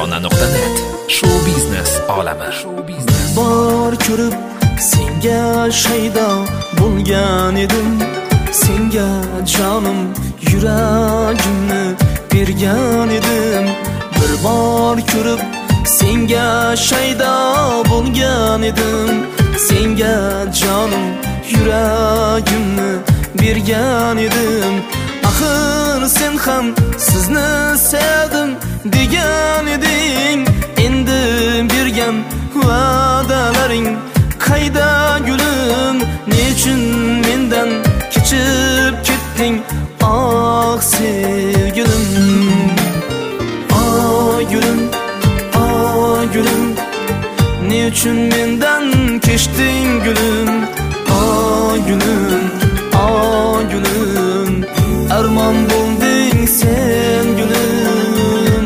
Tarona.net Show biznes olami. Bor ko'rib senga shaydo bo'lgan edim, senga jonim yuragimni bergan edim. Bir bor ko'rib senga shaydo bo'lgan edim, senga jonim yuragimni bergan edim. Axir sen ham sizni sevdim degan eding, endi bergan va'dalaring qayda gulim? Nechun mendan kechib ketding ah sevgilim? Ah gulim, ah gulim, nechun mendan kechding gulim? Ah gulim, ah gulim, armon bo'lding sen gulim.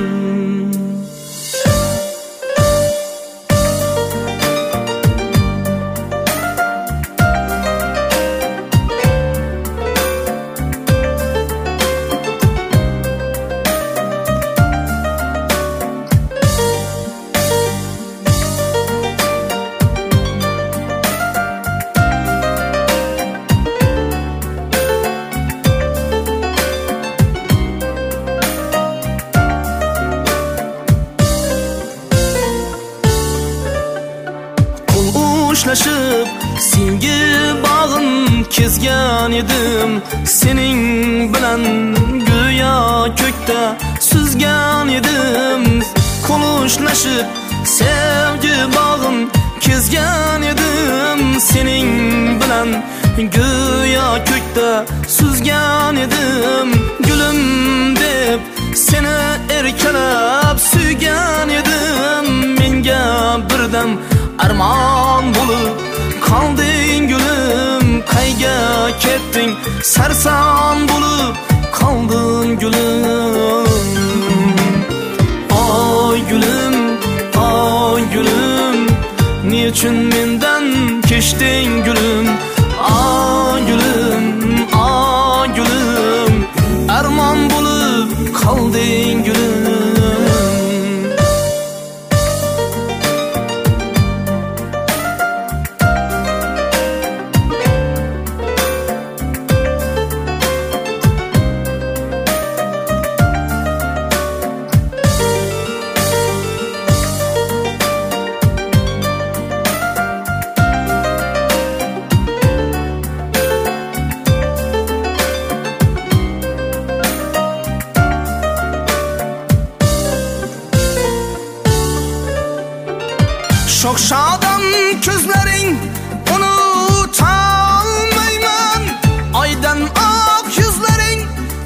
Uçlaşıp sevgi bağın kezgan edim, sening bilan go'yo ko'kda suzgan edim. Qo'lishib sevgi bağın kezgan edim, sening bilan go'yo ko'kda suzgan edim. Gulim deb seni erkalab suygan edim, menga birdam armon bo'lib qolding gulim. Qayga ketding sarson bo'lib qolding gulim? Oy gulim, oy gulim, nechun mendan kechding gulim? Oy gulim, oy gulim, armon bo'lib qolding gulim. Şokşadan gözlerin unutalmayman, aydan ak yüzlerin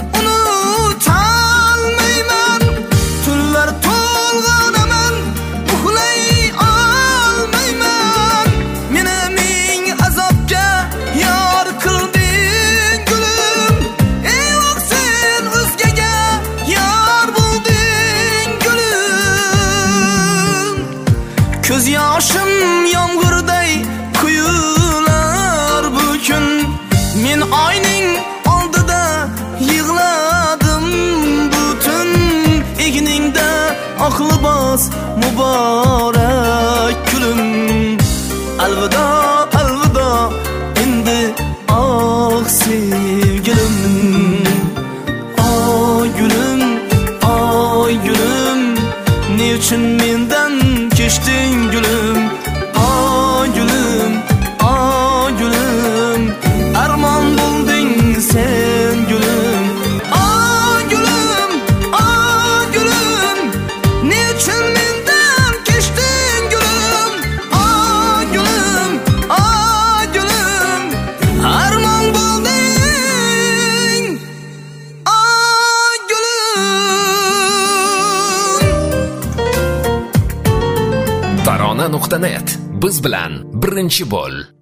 unutalmayman. Tüller tolganaman, uxlay almayman. Meni ming azobga yor qilding gulim. Ey vaqt sen o'zgaga yor bo'lding gulim. Ko'z yoshim yomg'irday quyular bu kun, men oyning oldida yig'ladim butun. Egningda oq libos muborak gulim. Alvido, alvido endi ah sevgilim. Oy gulim, oy gulim, nechun mendan kechding gulim? Oy gulim, oy gulim, armon bo'lding sen gulim. Oy gulim, oy gulim, nechun mendan kechding gulim? Oy gulim, oy gulim, armon bo'lding, oy gulim. Tarona.net biz bilan birinchi bo'l.